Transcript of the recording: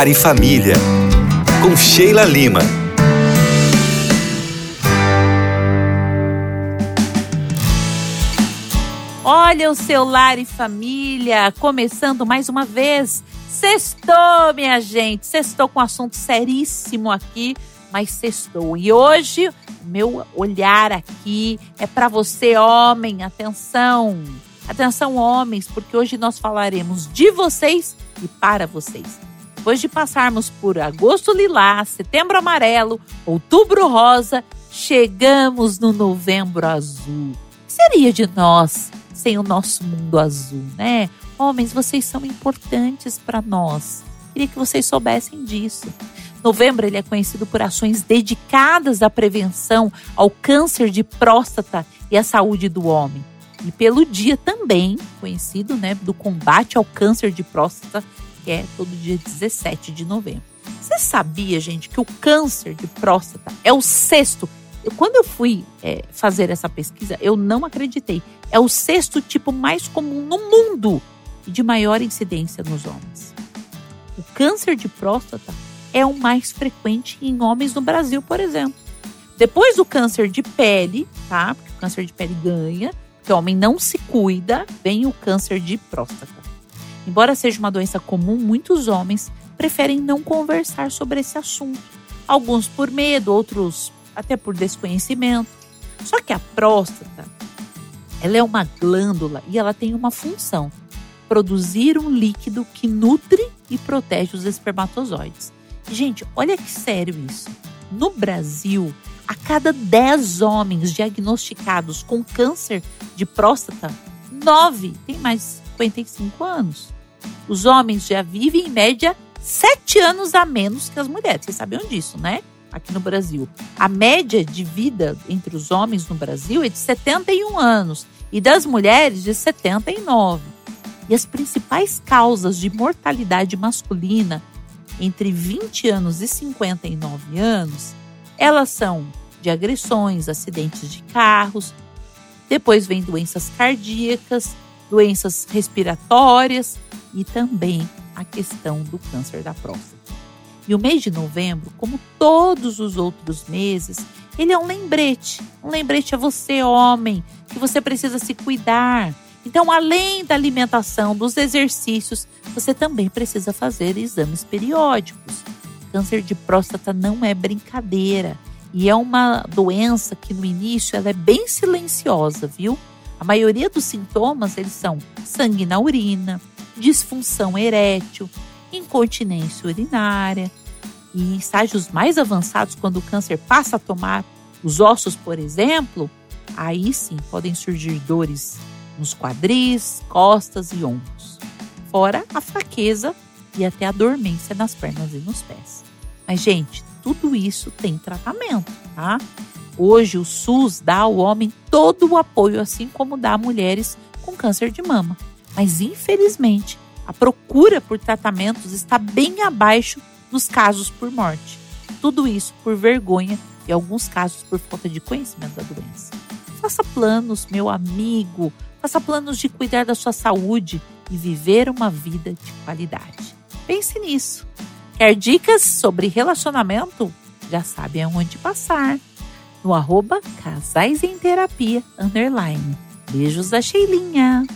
Lar e Família, com Sheila Lima. Olha o seu Lar e Família, começando mais uma vez. Sextou, minha gente, sextou com um assunto seríssimo aqui, mas sextou. E hoje, o meu olhar aqui é para você, homem, atenção. Atenção, homens, porque hoje nós falaremos de vocês e para vocês. Depois de passarmos por agosto lilás, setembro amarelo, outubro rosa, chegamos no novembro azul. O que seria de nós sem o nosso mundo azul, né? Homens, vocês são importantes para nós. Queria que vocês soubessem disso. Novembro ele é conhecido por ações dedicadas à prevenção ao câncer de próstata e à saúde do homem. E pelo dia também conhecido, né, do combate ao câncer de próstata, que é todo dia 17 de novembro. Você sabia, gente, que o câncer de próstata é o sexto? Quando eu fui fazer essa pesquisa, eu não acreditei. É o sexto tipo mais comum no mundo e de maior incidência nos homens. O câncer de próstata é o mais frequente em homens no Brasil, por exemplo. Depois do câncer de pele, tá? Porque o câncer de pele ganha, porque o homem não se cuida, vem o câncer de próstata. Embora seja uma doença comum, muitos homens preferem não conversar sobre esse assunto. Alguns por medo, outros até por desconhecimento. Só que a próstata, ela é uma glândula e ela tem uma função: produzir um líquido que nutre e protege os espermatozoides. Gente, olha que sério isso. No Brasil, a cada 10 homens diagnosticados com câncer de próstata, 9 têm mais de 55 anos. Os homens já vivem, em média, 7 anos a menos que as mulheres. Vocês sabiam disso, né? Aqui no Brasil. A média de vida entre os homens no Brasil é de 71 anos e das mulheres de 79. E as principais causas de mortalidade masculina entre 20 anos e 59 anos, elas são de agressões, acidentes de carros, depois vem doenças cardíacas, doenças respiratórias e também a questão do câncer da próstata. E o mês de novembro, como todos os outros meses, ele é um lembrete a você, homem, que você precisa se cuidar. Então, além da alimentação, dos exercícios, você também precisa fazer exames periódicos. Câncer de próstata não é brincadeira e é uma doença que no início ela é bem silenciosa, viu? A maioria dos sintomas, eles são sangue na urina, disfunção erétil, incontinência urinária. E em estágios mais avançados, quando o câncer passa a tomar os ossos, por exemplo, aí sim podem surgir dores nos quadris, costas e ombros. Fora a fraqueza e até a dormência nas pernas e nos pés. Mas, gente, tudo isso tem tratamento, tá? Hoje o SUS dá ao homem todo o apoio, assim como dá a mulheres com câncer de mama. Mas, infelizmente, a procura por tratamentos está bem abaixo dos casos por morte. Tudo isso por vergonha e, em alguns casos, por falta de conhecimento da doença. Faça planos, meu amigo. Faça planos de cuidar da sua saúde e viver uma vida de qualidade. Pense nisso. Quer dicas sobre relacionamento? Já sabe aonde passar. No @casaisemterapia_. Beijos da Sheilinha.